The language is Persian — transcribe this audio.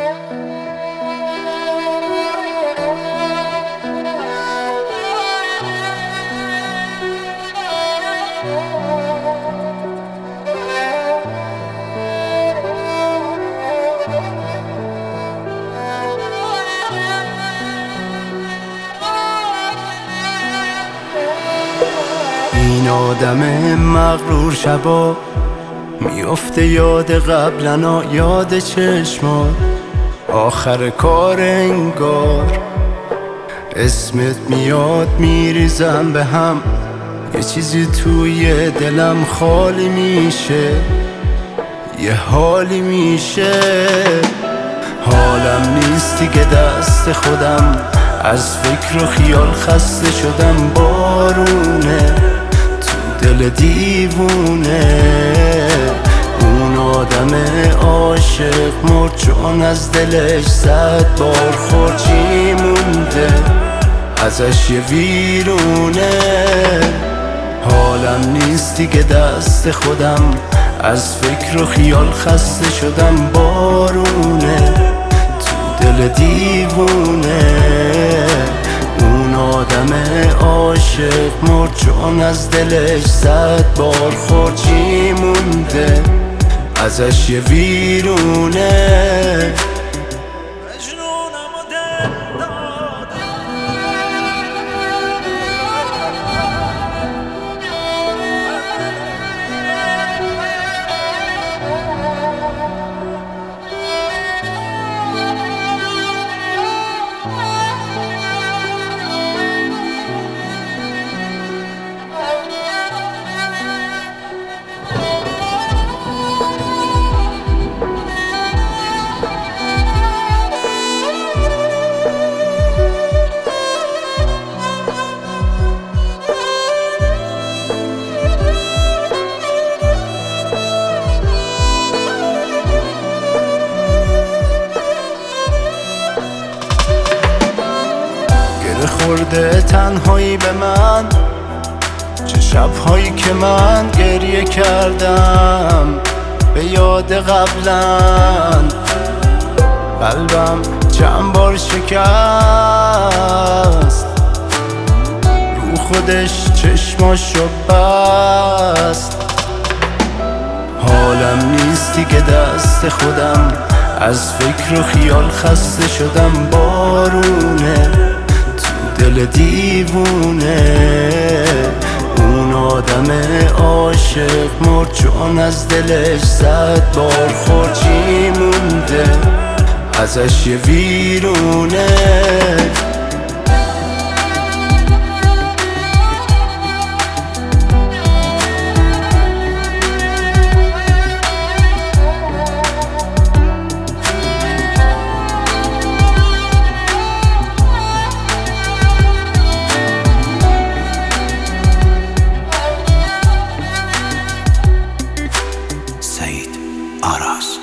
این آدم مغرور شبا میفته یاد قبلنا، یاد چشمات آخر کار انگار. اسمت میاد میریزم به هم، یه چیزی توی دلم خالی میشه، یه حالی میشه. حالم نیست دیگه دست خودم، از فکر و خیال خسته شدم. بارونه تو دل دیوونه، اون آدم عاشق مرد چون از دلش 100 بار خورجی مونده، ازش یه ویرونه. حالم نیست دیگه دست خودم، از فکر و خیال خسته شدم. بارونه تو دل دیوونه، اون آدم عاشق مرد چون از دلش 100 بار خورجی مونده، ازش یه ویرونه. خورده تنهایی به من، چه شبهایی که من گریه کردم به یاد قبلن. قلبم چند بار شکست، رو خودش چشماشو بست. حالم نیست دیگه دست خودم، از فکر و خیال خسته شدم. بارونه دل دیوونه، اون آدم عاشق مرد چون از دلش 100 بار خورجی مونده، ازش یه ویرونه. سعید آراز.